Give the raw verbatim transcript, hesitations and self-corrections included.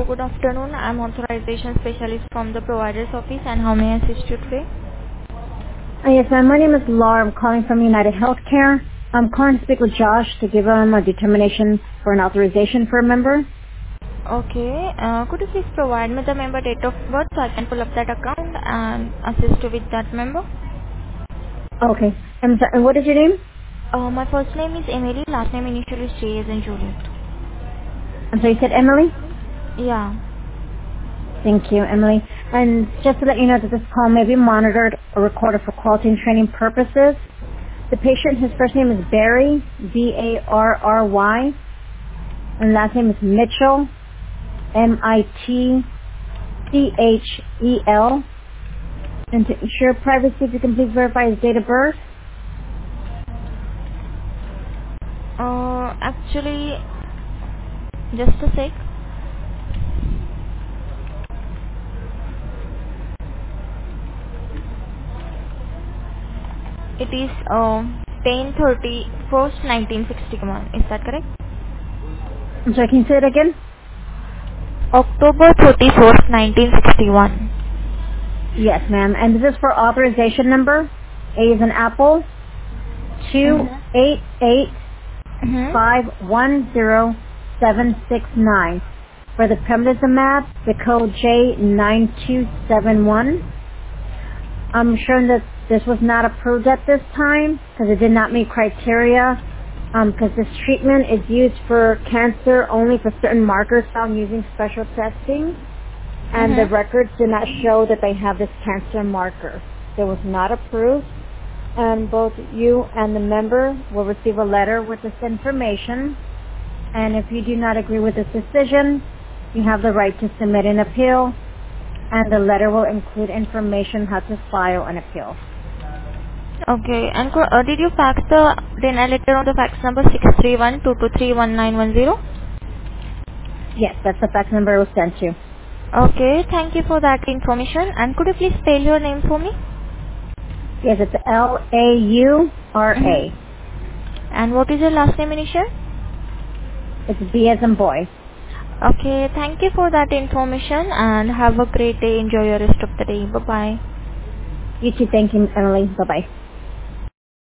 good afternoon. I'm authorization specialist from the provider's office, and how may I assist you today? Uh, yes, ma'am. My name is Laura. I'm calling from United Healthcare. I'm calling to speak with Josh to give him a determination for an authorization for a member. Okay. Uh, could you please provide me the member date of birth so I can pull up that account and assist you with that member? Okay. I'm sorry. What is your name? Uh, my first name is Emily. Last name initial is J as in Juliet. I'm sorry, you said Emily? Yeah. Thank you, Emily. And just to let you know that this call may be monitored or recorded for quality and training purposes. The patient, his first name is Barry, B A R R Y, and last name is Mitchell, M I T C H E L. And to ensure privacy, if you can please verify his date of birth. Uh, actually, just a sec. It is uh, ten thirty-first nineteen sixty-one. Is that correct? I'm sorry, can you say it again? October thirty-first nineteen sixty-one. Yes, ma'am. And this is for authorization number. A is an apple. Two Mm-hmm. eight eight Mm-hmm. five one zero seven six nine. For the pembrolizumab, the code J nine two seven one. I'm sure that this was not approved at this time because it did not meet criteria. Because this treatment is used for cancer only for certain markers found using special testing. And the Mm-hmm. records do not show that they have this cancer marker. It was not approved, and both you and the member will receive a letter with this information. And if you do not agree with this decision, you have the right to submit an appeal, and the letter will include information how to file an appeal. Okay. And co- uh, did you fax the denial letter on the fax number six three one two two three one nine one zero? Yes, that's the fax number it was sent to. Okay. Thank you for that information. And could you please spell your name for me? Yes, it's L A U R A. Mm-hmm. And what is your last name initial? It's B as in boy. Okay. Thank you for that information and have a great day. Enjoy your rest of the day. Bye-bye. You too, thank you, Emily. Bye-bye.